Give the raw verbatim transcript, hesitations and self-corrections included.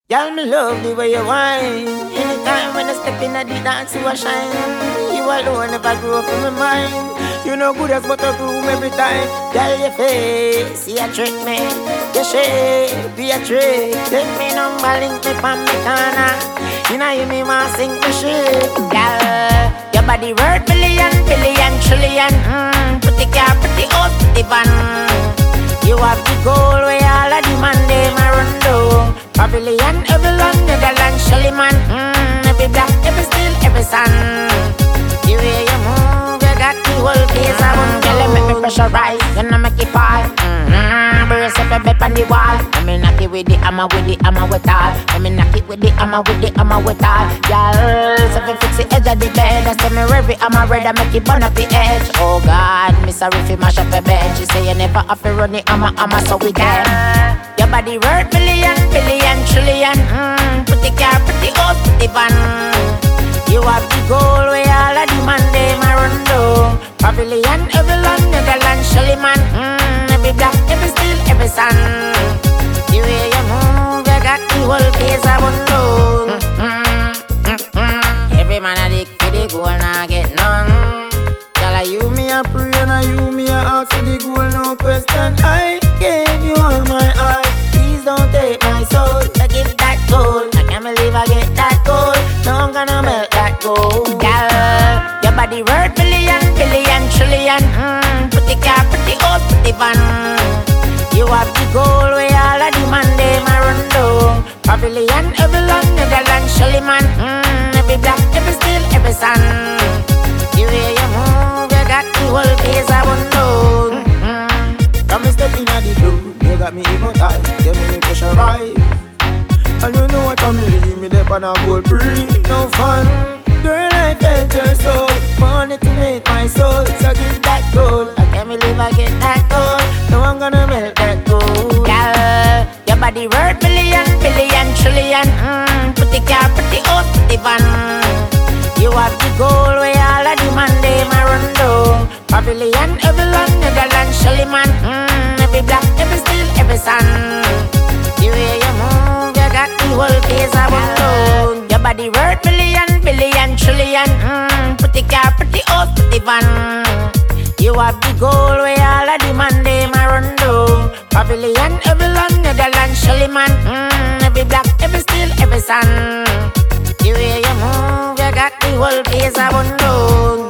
Y'all, me love the way you whine. Anytime when I step in at the dance, you a shine. You alone never grow up in my mind. You know good as butter room every time. Girl, your face, you a trick me. Your shape, be a trick. Take me number, link me from me corner. You know you me want sing me shit. Girl, your body worth billion, billion, trillion. Mm, pretty car, pretty old, pretty van. You have the goal where all of the man they my run down. Pavilion, every land, Netherlands, Shelly man. Mm, every black, every steel, every sun. The way you move, you got the whole face of one. Girl, you make me pressurize, you know make it fall. Mm-hmm, brace up your bed on the wall. Let me knock it with the hammer, with the hammer with all. Let me knock it with the hammer, with the hammer with all. Girl, so if you fix the edge of the bed, I say me every hammer red, I make it burn up the edge. Oh God, me sorry if you mash up your bed. She say you never have to run the hammer, hammer, so we dead. Your body worth billion, billion, trillion. Mm, pretty car, pretty old, pretty van. You have the goal where all of the man they my run down. Pavilion, every land, Netherlands, Shelly man. Mm, every black, every steel, every sun. The way you move, you got the whole face of one load. Mm-hmm, mm-hmm. Every man a dick for the goal, now get none. Girl, you me a pray and I you me a ask for the goal, no question. I gave you all my heart. Please don't take my soul. I give that gold. I can't believe I get that gold. No, I'm gonna melt that gold. Girl, your body worth billion, billion, trillion. Mm, pretty car, pretty old, pretty van. You have the goal where all of the man they my run down. Pavilion, every land, Netherlands, Shelly man. Mm, every black, every steel, every sun. The way you move, you got the whole face of one load. Mm-hmm. Come and step in at the door. You got me hypnotized, you make me pressurize. And you know what I'm leaving me there on a gold breeze. No fun, girl, I felt your soul. Wanted to make my soul, so give that gold. I can't believe I get that gold. No, I'm gonna melt that gold. Girl, your body worth billion, billion, trillion. Mm, pretty car, pretty old, pretty van. You have the goal where all of the man they my run down. Pavilion, every land, Netherlands, Shelly man. Mm, every black, every steel, every sun. The way you move, you got the whole face of one load. Your body worth billion, billion, trillion. Mm, pretty car, pretty old, pretty van. You have the goal where all of the man they my run down. Pavilion, every land, Netherlands, Shelly man. Mm, every black, every steel, every sun. The way you move, you got the whole face of one load.